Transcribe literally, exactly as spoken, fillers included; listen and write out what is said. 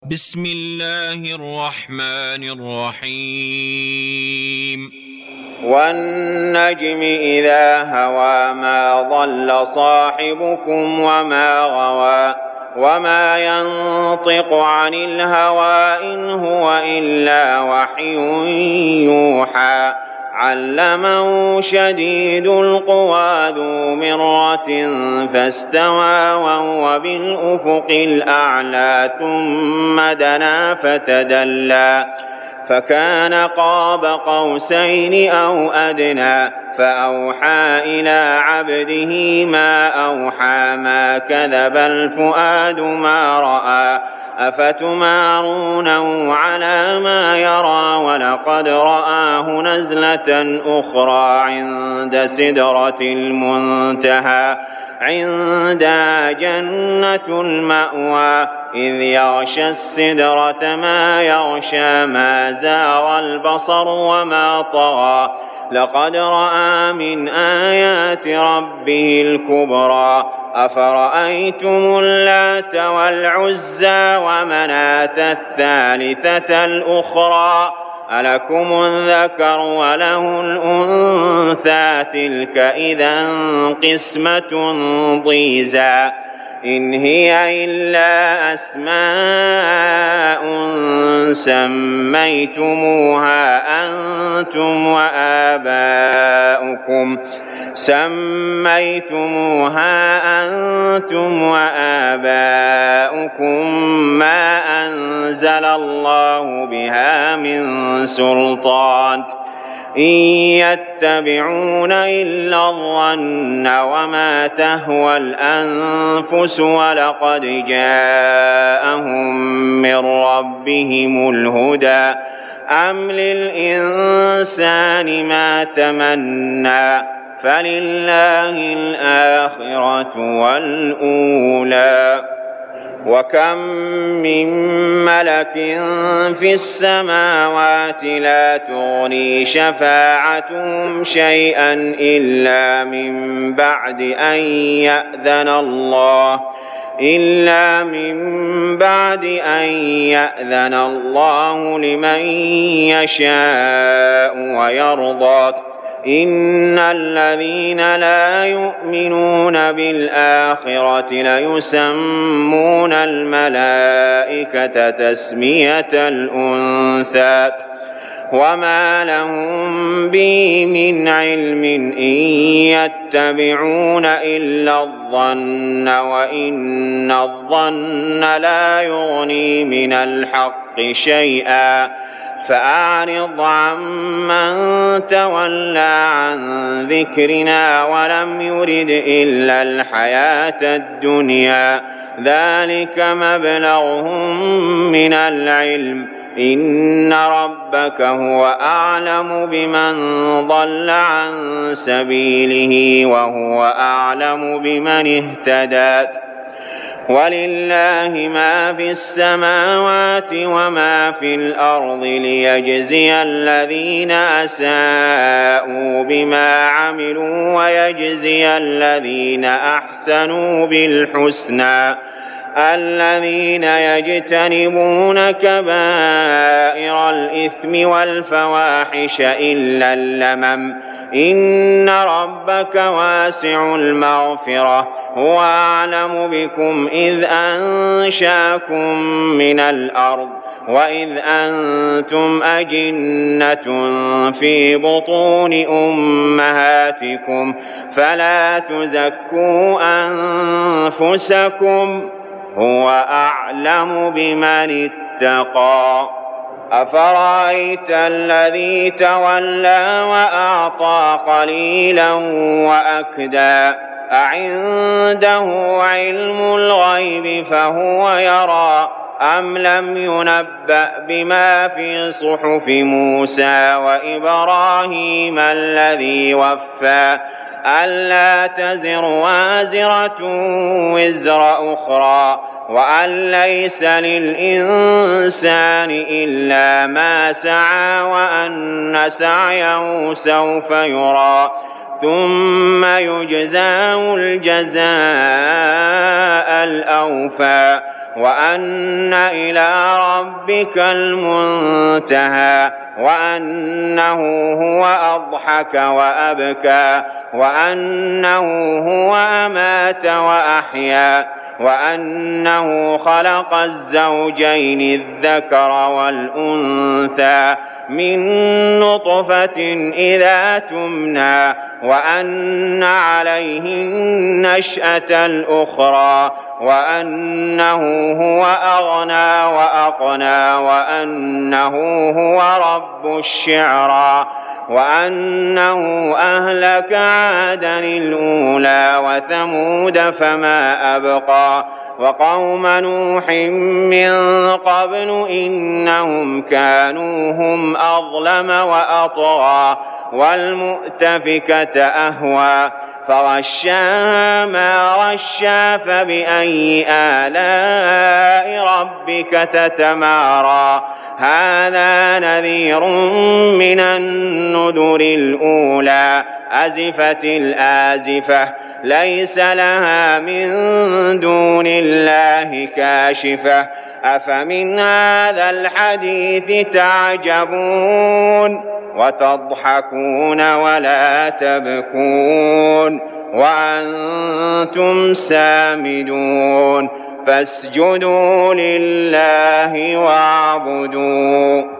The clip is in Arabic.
بسم الله الرحمن الرحيم والنجم إذا هوى ما ضل صاحبكم وما غوى وما ينطق عن الهوى إن هو إلا وحي يوحى علمه شديد القوى ذو مرة فاستوى وهو بالأفق الأعلى ثم دنا فتدلى فكان قاب قوسين أو أدنى فأوحى إلى عبده ما أوحى ما كذب الفؤاد ما رأى أفتمارونه على ما يرى ولقد رآه نزلة أخرى عند سدرة المنتهى عندها جنة المأوى إذ يغشى السدرة ما يغشى ما زاغ البصر وما طغى لقد رأى من آيات ربه الكبرى أفرأيتم اللات والعزى ومناة الثالثة الأخرى ألكم الذكر وله الأنثى تلك إذا قسمة ضيزى إن هي إلا أسماء سميتموها أنتم وآباؤكم سميتموها أنتم وآباؤكم ما أنزل الله بها من سلطان إن يتبعون إلا الظن وما تهوى الأنفس ولقد جاءهم من ربهم الهدى أم للإنسان ما تمنى فلله الآخرة والأولى وكم من ملك في السماوات لا تغني شفاعتهم شيئا إلا من بعد أن يأذن الله إلا من بعد أن يأذن الله لمن يشاء ويرضى إن الذين لا يؤمنون بالآخرة ليسمون الملائكة تسمية الأنثى وما لهم به من علم إن يتبعون إلا الظن وإن الظن لا يغني من الحق شيئا فأعرض عمن تولى عن ذكرنا ولم يرد إلا الحياة الدنيا ذلك مبلغهم من العلم إن ربك هو أعلم بمن ضل عن سبيله وهو أعلم بمن اهتدى ولله ما في السماوات وما في الأرض ليجزي الذين أساءوا بما عملوا ويجزي الذين أحسنوا بالحسنى الذين يجتنبون كبائر الإثم والفواحش إلا اللمم إن ربك واسع المغفرة هو أعلم بكم إذ أنشاكم من الأرض وإذ أنتم أجنة في بطون أمهاتكم فلا تزكوا أنفسكم هو أعلم بمن اتقى أفرأيت الذي تولى وأعطى قليلا وأكدى أعنده علم الغيب فهو يرى أم لم ينبأ بما في صحف موسى وإبراهيم الذي وفى ألا تزر وازرة وزر أخرى وأن ليس للإنسان إلا ما سعى وأن سعيه سوف يرى ثم يجزاه الجزاء الأوفى وأن إلى ربك المنتهى وأنه هو أضحك وأبكى وأنه هو أمات وأحيا وأنه خلق الزوجين الذكر والأنثى من نطفة إذا تمنى وأن عليه النشأة الأخرى وأنه هو أغنى وأقنى وأنه هو رب الشعرى وأنه أهلك عادا الأولى وثمود فما أبقى وقوم نوح من قبل إنهم كانوا هم أظلم وأطغى والمؤتفكة أهوى فغشاها ما غشا فبأي آلاء ربك تتمارى هذا نذير من النذر الأولى أزفت الآزفة ليس لها من دون الله كاشفة أفمن هذا الحديث تعجبون وتضحكون ولا تبكون وأنتم سامدون فاسجدوا لله واعبدوا